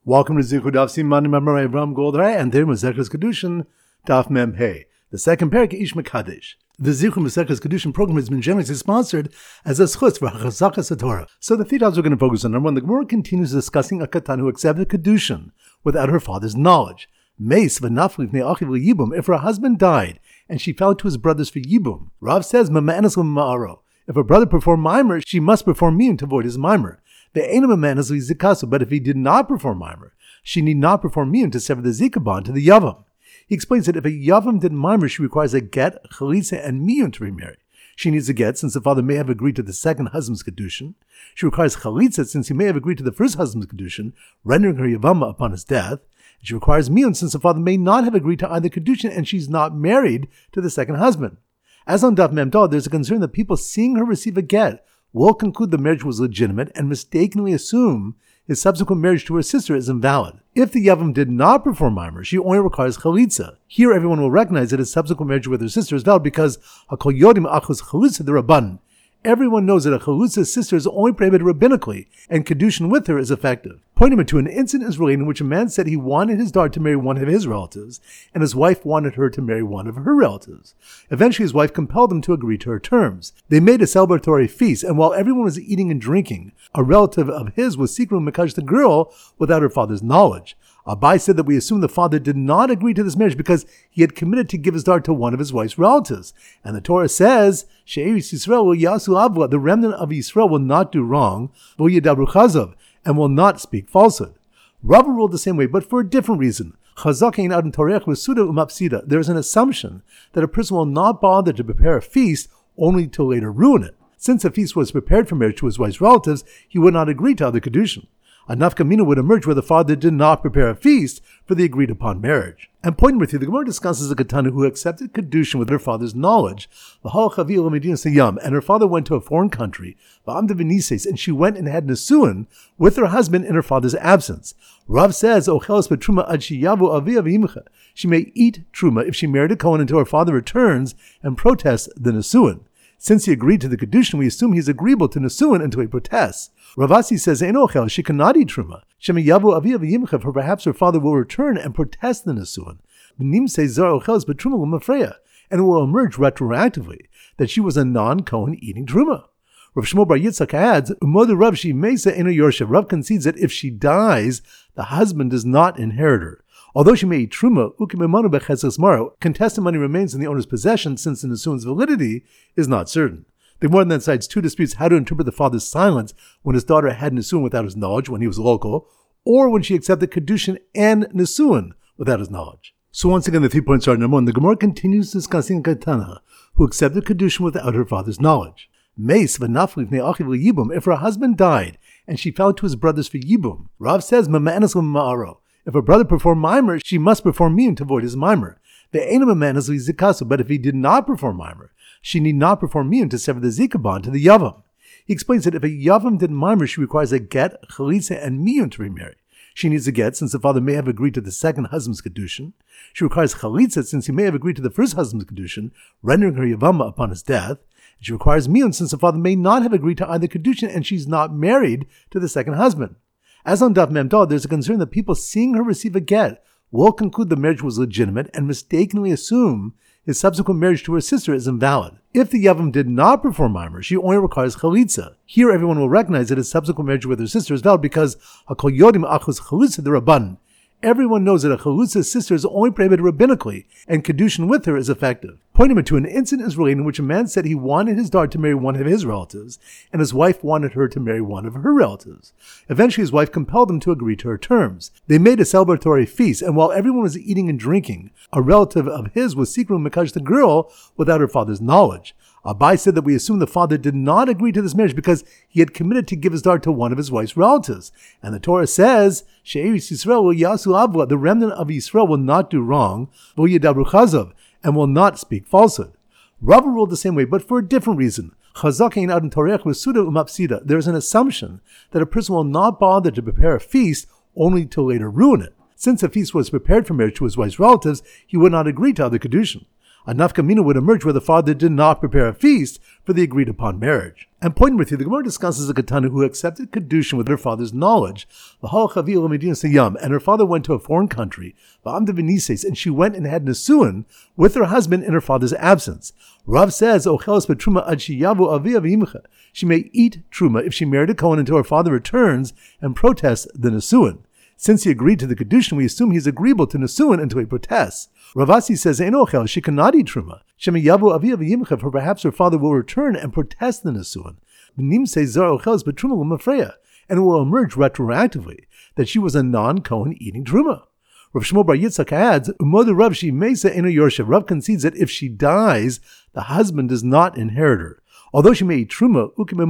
Welcome to Zichud Daf Siman Memory Ram Goldray, and there Maseches Kedushin Daf Mem Hey, the second parak Ish Mekadesh. The Zichud Maseches Kedushin program has been generously sponsored as a schutz for Chazakas Torah. So the three topics we're going to focus on. Number one, the Gemara continues discussing a katan who accepted Kedushin without her father's knowledge. Meis v'nafli v'nei achiv l'yibum, if her husband died and she fell to his brothers for yibum. Rav says, Mama'anas l'ma'aro, if her brother performed mimer, she must perform miyun to avoid his mimer. But if he did not perform mimer, she need not perform miyun to sever the zika bond to the yavam. He explains that if a yavam did mimer, she requires a get, chalitza, and miyun to remarry. She needs a get since the father may have agreed to the second husband's kedushin. She requires chalitza since he may have agreed to the first husband's kedushin, rendering her yavama upon his death. And she requires miyun since the father may not have agreed to either kedushin and she's not married to the second husband. As on Daf Mem Dal, there's a concern that people seeing her receive a get will conclude the marriage was legitimate and mistakenly assume his subsequent marriage to her sister is invalid. If the Yavam did not perform mimer, she only requires chalitza. Here everyone will recognize that his subsequent marriage with her sister is valid because hakol yodim achos chalitza the rabban. Everyone knows that a chalutza's sister is only prohibited rabbinically, and kedushin with her is effective. Pointing him to an incident is related in which a man said he wanted his daughter to marry one of his relatives, and his wife wanted her to marry one of her relatives. Eventually his wife compelled him to agree to her terms. They made a celebratory feast, and while everyone was eating and drinking, a relative of his was secretly mekadosh the girl without her father's knowledge. Abai said that we assume the father did not agree to this marriage because he had committed to give his daughter to one of his wife's relatives. And the Torah says, She'eris Yisrael will yasu avla, the remnant of Yisrael will not do wrong, will yadabru chazav, and will not speak falsehood. Rava ruled the same way, but for a different reason. Chazak ad torech v'suda umapsida. There is an assumption that a person will not bother to prepare a feast only to later ruin it. Since a feast was prepared for marriage to his wife's relatives, he would not agree to other kedushin. A nafkamina would emerge where the father did not prepare a feast for the agreed upon marriage. And pointing with you, the Gemara discusses a katana who accepted kedushin with her father's knowledge, and her father went to a foreign country, and she went and had nesuin with her husband in her father's absence. Rav says, she may eat truma if she married a Kohen until her father returns and protests the nesuin. Since he agreed to the kedushin, we assume he's agreeable to nesuin until he protests. Ravasi says, she cannot eat truma. For perhaps her father will return and protest the nesuin. And it will emerge retroactively that she was a non-Kohen eating truma. Rav Shmuel Bar Yitzchak adds, Rav concedes that if she dies, the husband does not inherit her. Although she may eat truma, contested money remains in the owner's possession since the nesuin's validity is not certain. The Gemara then cites two disputes how to interpret the father's silence when his daughter had nesuin without his knowledge when he was local, or when she accepted kedushin and nesuin without his knowledge. So once again, the 3 points are: number one, the Gemara continues discussing Katana, who accepted kedushin without her father's knowledge. Meis v'nafli v'nei achiv l'yibum, if her husband died and she fell to his brothers for yibum. Rav says, Mama'anas l'ma'aro, if her brother performed mimer, she must perform miyun to avoid his mimer. But if he did not perform mimer, she need not perform miyun to sever the zika bond to the yavam. He explains that if a yavam did mimer, she requires a get, chalitza, and miyun to remarry. She needs a get since the father may have agreed to the second husband's kedushin. She requires chalitza since he may have agreed to the first husband's kedushin, rendering her yavama upon his death. And she requires miyun since the father may not have agreed to either kedushin and she's not married to the second husband. As on Daf Mem Dal, there's a concern that people seeing her receive a get will conclude the marriage was legitimate and mistakenly assume his subsequent marriage to her sister is invalid. If the Yavam did not perform mimer, she only requires chalitza. Here everyone will recognize that his subsequent marriage with her sister is valid because hakol yodim achos chalitza the rabban. Everyone knows that a chalutza's sister is only prohibited rabbinically, and kedushin with her is effective. Pointing him to an incident is related in which a man said he wanted his daughter to marry one of his relatives, and his wife wanted her to marry one of her relatives. Eventually his wife compelled him to agree to her terms. They made a celebratory feast, and while everyone was eating and drinking, a relative of his was secretly mekadosh the girl without her father's knowledge. Abai said that we assume the father did not agree to this marriage because he had committed to give his daughter to one of his wife's relatives. And the Torah says, She'eris Yisrael will yasu avla, the remnant of Yisrael will not do wrong, will yadabru chazav, and will not speak falsehood. Rava ruled the same way, but for a different reason. Chazak ad torech v'suda umapsida. There is an assumption that a person will not bother to prepare a feast only to later ruin it. Since a feast was prepared for marriage to his wife's relatives, he would not agree to other kedushin. A nafkamina would emerge where the father did not prepare a feast for the agreed upon marriage. And pointing with you, the Gemara discusses a Ketana who accepted Kedushin with her father's knowledge, and her father went to a foreign country, and she went and had Nesuin with her husband in her father's absence. Rav says, she may eat Truma if she married a Kohen until her father returns and protests the Nesuin. Since he agreed to the Kedushin, we assume he's agreeable to Nesuin until he protests. Ravasi says, she cannot eat Truma. For perhaps her father will return and protest the Nesuin. Nim says, and it will emerge retroactively that she was a non-Kohen eating Truma. Rav Shmuel Bar Yitzchak adds, Rav concedes that if she dies, the husband does not inherit her. Although she may eat Truma,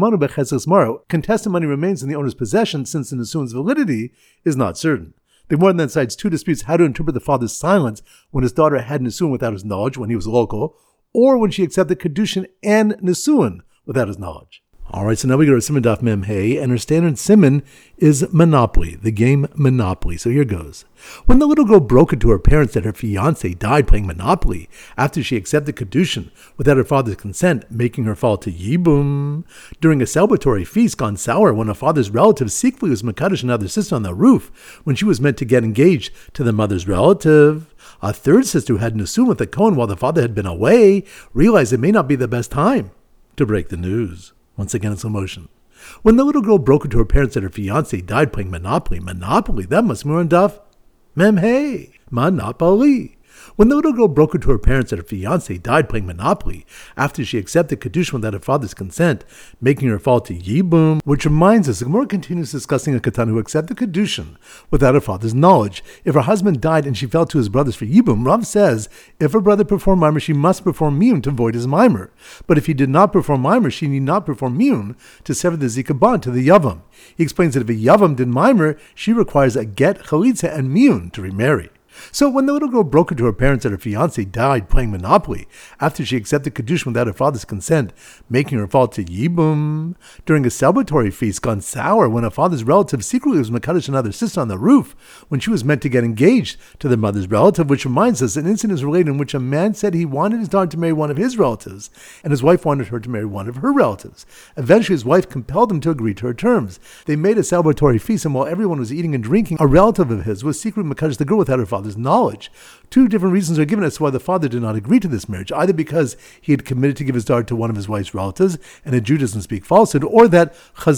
contested money remains in the owner's possession since the Nesuin's validity is not certain. The Gemara then cites two disputes how to interpret the father's silence when his daughter had Nesuin without his knowledge when he was local, or when she accepted Kedushin and Nesuin without his knowledge. Alright, so now we go to Siman Daf Mem Hey, and her standard Siman is Monopoly, the game Monopoly. So here goes. When the little girl broke it to her parents that her fiancé died playing Monopoly after she accepted Kedushin without her father's consent, making her fall to Yibum. During a celebratory feast gone sour when a father's relative secretly was Mekadosh another sister on the roof when she was meant to get engaged to the mother's relative. A third sister who had Nesuin with the Kohen while the father had been away realized it may not be the best time to break the news. Once again, in slow motion. When the little girl broke it to her parents that her fiancé died playing Monopoly, that must be more on Daf Mem Hey, Monopoly. When the little girl broke it to her parents that her fiancé died playing Monopoly after she accepted Kedushin without her father's consent, making her fall to Yibum, which reminds us, the Gemara continues discussing a Ketana who accepted Kedushin without her father's knowledge. If her husband died and she fell to his brothers for Yibum, Rav says, if her brother performed Mimer, she must perform Miyun to void his Mimer. But if he did not perform Mimer, she need not perform Miyun to sever the Zika bond to the Yavam. He explains that if a Yavam did Mimer, she requires a get, Chalitza, and Miyun to remarry. So when the little girl broke it to her parents that her fiancé died playing Monopoly after she accepted Kedushin without her father's consent, making her fall to Yibum, during a celebratory feast gone sour when her father's relative secretly was Mekadosh another sister on the roof when she was meant to get engaged to the mother's relative, which reminds us an incident is related in which a man said he wanted his daughter to marry one of his relatives and his wife wanted her to marry one of her relatives. Eventually his wife compelled him to agree to her terms. They made a celebratory feast, and while everyone was eating and drinking, a relative of his was secretly Mekadosh the girl without her father's knowledge. Two different reasons are given as to why the father did not agree to this marriage, either because he had committed to give his daughter to one of his wife's relatives, and a Jew doesn't speak falsehood, or that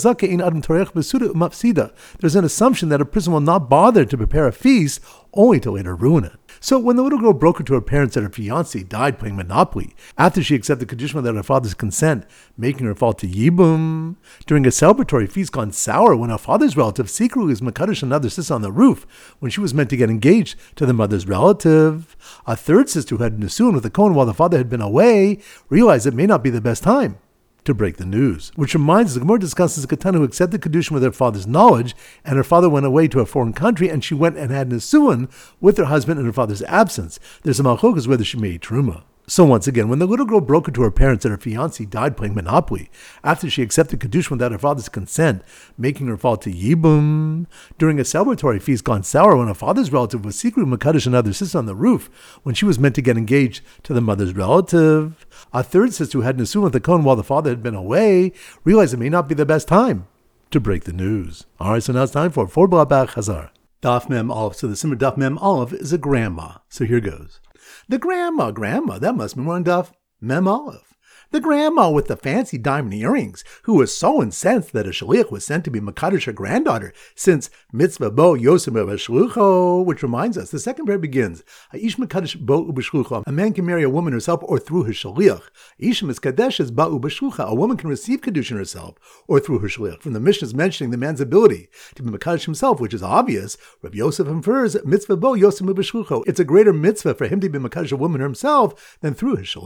there's an assumption that a person will not bother to prepare a feast only to later ruin it. So when the little girl broke it to her parents that her fiancé died playing Monopoly after she accepted Kedushin without her father's consent, making her fall to Yibum, during a celebratory feast gone sour when her father's relative secretly was Mekadosh another sister on the roof when she was meant to get engaged to the mother's relative, a third sister who had Nesuin with the Kohen while the father had been away realized it may not be the best time to break the news. Which reminds us, the Gemara discusses a Ketana who accepted Kedushin with her father's knowledge, and her father went away to a foreign country, and she went and had Nesuin with her husband in her father's absence. There's a malchokas whether she may eat Truma. So once again, when the little girl broke it to her parents that her fiancé died playing Monopoly after she accepted Kedushin without her father's consent, making her fall to Yibum, during a celebratory feast gone sour when her father's relative was secretly Mekadosh another sister on the roof when she was meant to get engaged to the mother's relative, a third sister who had Nesuin with the Kohen while the father had been away realized it may not be the best time to break the news. Alright, so now it's time for Blabach Hazar. Daf Mem Aleph. So the Simmer Daf Mem Aleph is a grandma. So here goes. The grandma, that must be one Daf Mem Aleph. The grandma with the fancy diamond earrings, who was so incensed that a shaliach was sent to be Mekadosh her granddaughter, since mitzvah bo yosem b'shlucho, which reminds us, the second prayer begins, Aish Mekadosh bo b'shlucho. A man can marry a woman herself or through his shaliach. Aish miskadeshes ba b'shlucha. A woman can receive Kedushin herself or through her shaliach. From the Mishnah is mentioning the man's ability to be Mekadosh himself, which is obvious. Rabbi Yosef infers, mitzvah bo yosem b'shlucho. It's a greater mitzvah for him to be Mekadosh a woman himself than through his shaliach.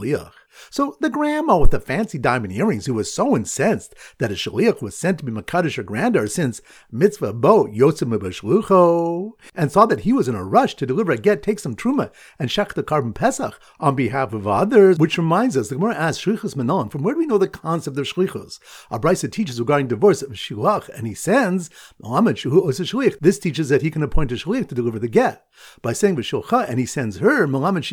So the grandma with the fancy diamond earrings, who was so incensed that a shaliach was sent to be Makadish her granddaughter since mitzvah bo yotzim b'shlucho, and saw that he was in a rush to deliver a get, take some truma, and shech the carbon pesach on behalf of others, which reminds us, the Gemara asks shlichus menon, from where do we know the concept of shlichus? Our Brisa teaches regarding divorce of shilach, and he sends this teaches that he can appoint a shliach to deliver the get. By saying b'shulcha, and he sends her,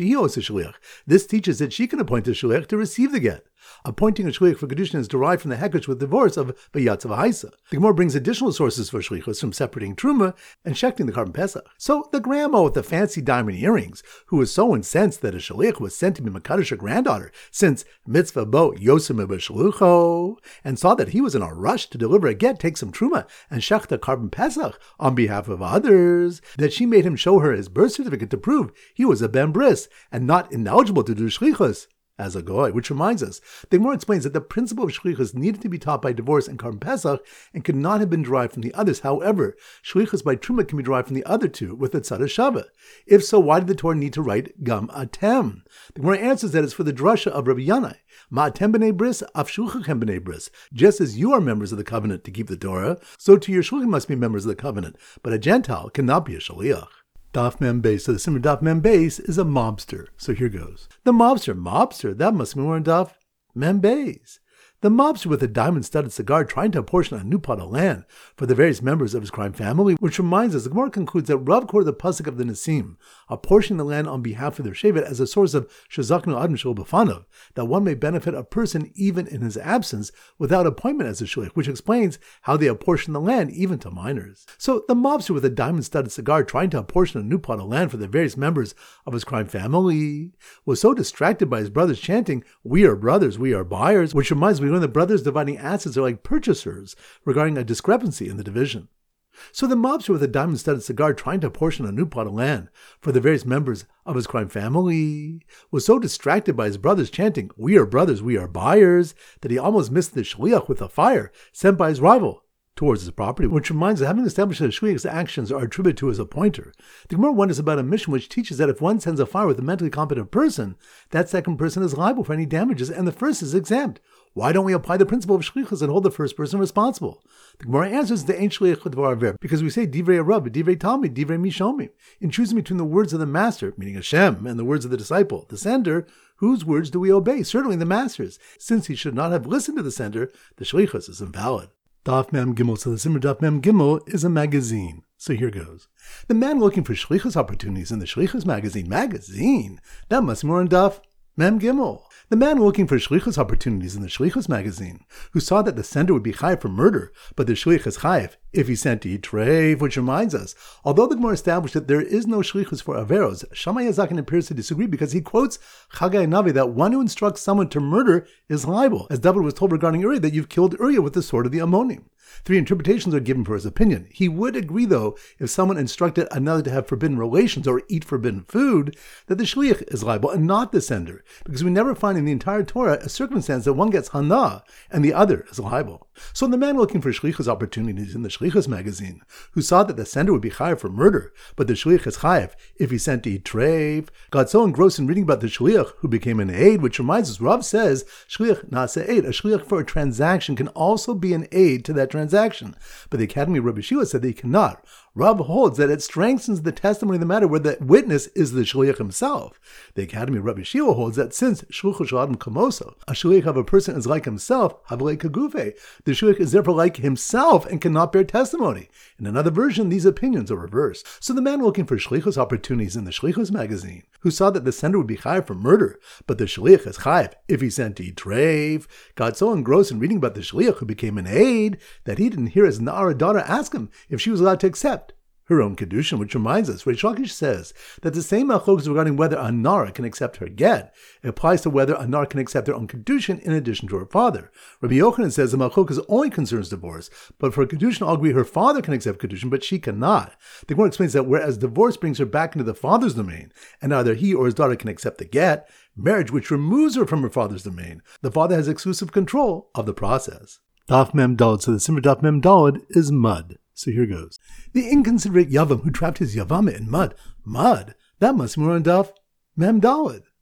this teaches that she can appoint a shliach to receive the get. Appointing a shliach for kedushin is derived from the hekdesh with divorce of v'yatzav haisa. The Gemara brings additional sources for shlichus from separating truma and shechting the carbon pesach. So the grandma with the fancy diamond earrings, who was so incensed that a shliach was sent to be Makadish her granddaughter since mitzvah bo yosim b'shlucho, and saw that he was in a rush to deliver a get, take some truma, and shech the carbon pesach on behalf of others, that she made him show her his birth certificate to prove he was a ben bris and not ineligible to do shlichus as a goy, which reminds us, the Gemara explains that the principle of shlichus needed to be taught by divorce and carbon pesach and could not have been derived from the others. However, shlichus by truma can be derived from the other two with the tzara shava. If so, why did the Torah need to write gam atem? The Gemara answers that it's for the drasha of Rabbi Yanai. Ma'atem b'nei bris, af shluchachem b'nei bris. Just as you are members of the covenant to keep the Torah, so too your shluchim must be members of the covenant. But a Gentile cannot be a shaliach. Daf Mem Beis. So the Simmer Daf Mem Beis is a mobster. So here goes. The mobster, that must be more in Daf Mem Beis. The mobster with a diamond-studded cigar trying to apportion a new plot of land for the various members of his crime family, which reminds us, the Gemara concludes that Rav quoted the pasuk of the Nesim, apportioning the land on behalf of their shevet as a source of shezaknu adam shel b'fanav, that one may benefit a person even in his absence without appointment as a shliach, which explains how they apportion the land even to minors. So the mobster with a diamond-studded cigar trying to apportion a new plot of land for the various members of his crime family was so distracted by his brothers chanting, "We are brothers, we are buyers," which reminds me when the brothers dividing assets are like purchasers regarding a discrepancy in the division. So the mobster with a diamond-studded cigar trying to apportion a new plot of land for the various members of his crime family was so distracted by his brothers chanting, "We are brothers, we are buyers," that he almost missed the shliach with a fire sent by his rival towards his property, which reminds us, having established that shliach's actions are attributed to his appointer, the Gemara wonders about a mission which teaches that if one sends a fire with a mentally competent person, that second person is liable for any damages and the first is exempt. Why don't we apply the principle of shlichus and hold the first person responsible? The Gemara answers the ain't shliach l'dvar aver, because we say divrei Rav, divrei Talmid, divrei Mishomim. In choosing between the words of the master, meaning Hashem, and the words of the disciple, the sender, whose words do we obey? Certainly the master's. Since he should not have listened to the sender, the shlichus is invalid. Daf Mem Gimel. So the Simmer Daf Mem Gimel is a magazine. So here goes. The man looking for shlichus opportunities in the shlichus magazine. Magazine? That must be more in Daf Mem Gimel. The man looking for shlichus opportunities in the shlichus magazine, who saw that the sender would be chayiv for murder, but the shlich is chayiv if he sent to eat treif, which reminds us, although the Gemara established that there is no shlichus for averos, Shammai Yazakin appears to disagree because he quotes Chagai Navi that one who instructs someone to murder is liable, as David was told regarding Uriah that you've killed Uriah with the sword of the Ammonim. 3 interpretations are given for his opinion. He would agree, though, if someone instructed another to have forbidden relations or eat forbidden food, that the shliach is liable and not the sender, because we never find in the entire Torah a circumstance that one gets hana and the other is liable. So the man looking for shlichus opportunities in the shlichus magazine, who saw that the sender would be chayiv for murder, but the shliach is chayiv if he sent to eat treif, got so engrossed in reading about the shliach who became an aid, which reminds us, Rav says, shliach nasa aid, a shliach for a transaction can also be an aid to that transaction. But the Academy of Rabbi Shua said that he cannot. Rav holds that it strengthens the testimony of the matter where the witness is the shliach himself. The Academy of Rabbi Shua holds that since shluchu shel adam kamoso, a shliach of a person is like himself, havlei kagufe, the shliach is therefore like himself and cannot bear testimony. In another version, these opinions are reversed. So the man looking for shlichus opportunities in the shlichus magazine, who saw that the sender would be chayiv for murder, but the shliach is chayiv if he sent to eat treif, got so engrossed in reading about the shliach who became an aid that he didn't hear his na'ara daughter ask him if she was allowed to accept her own kedushin, which reminds us, Reish Lakish says that the same machlokes regarding whether a nara can accept her get applies to whether a nara can accept her own kedushin in addition to her father. Rabbi Yochanan says the machlokes only concerns divorce, but for kedushin, I'll agree her father can accept kedushin, but she cannot. The Gemara explains that whereas divorce brings her back into the father's domain, and either he or his daughter can accept the get, marriage, which removes her from her father's domain, the father has exclusive control of the process. Daf Mem Daled. So the Simmer Daf Mem Daled is mud. So here goes. The inconsiderate Yavam who trapped his Yavama in mud. Mud? That must be more on Daf Mem Daled.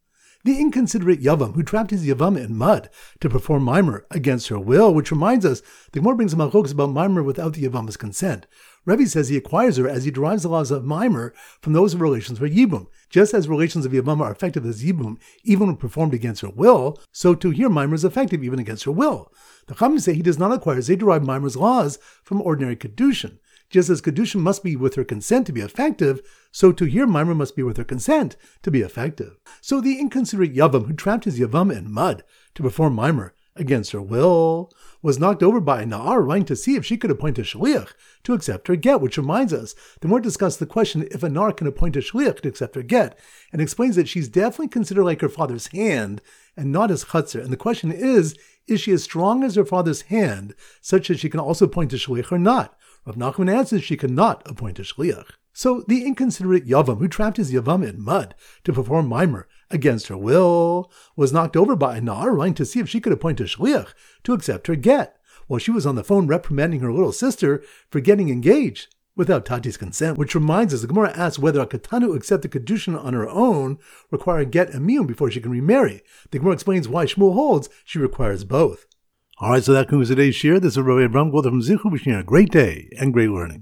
the inconsiderate Yavam who trapped his Yavama in mud to perform Maimer against her will, which reminds us, the Gemara brings a malchokes about Maimer without the Yavama's consent. Rebbe says he acquires her as he derives the laws of Maimer from those of relations for Yibum. Just as relations of Yavama are effective as Yibum, even when performed against her will, so too here Maimer is effective even against her will. The Chachamim say he does not acquire as they derive Maimer's laws from ordinary Kedushin. Just as Kedushin must be with her consent to be effective, so too here Maimer must be with her consent to be effective. So the inconsiderate Yavam who trapped his Yavama in mud to perform Maimer against her will was knocked over by a Na'ar running to see if she could appoint a Shaliach to accept her get, which reminds us, the more discuss the question if a Na'ar can appoint a Shaliach to accept her get, and explains that she's definitely considered like her father's hand and not his chutzner. And the question is she as strong as her father's hand, such that she can also appoint a Shaliach or not? Rav Nachman answers she cannot appoint a Shaliach. So the inconsiderate Yavam who trapped his Yavama in mud to perform Maimer against her will was knocked over by a Na'ar running to see if she could appoint a Shaliach to accept her get, while she was on the phone reprimanding her little sister for getting engaged without Tati's consent, which reminds us, the Gemara asks whether a Katanu accept the Kedushin on her own require a get and miyum before she can remarry. The Gemara explains why Shmuel holds she requires both. All right, so that concludes today's shir. This is Rabbi Avram Goldar from Zichu, wishing you a great day and great learning.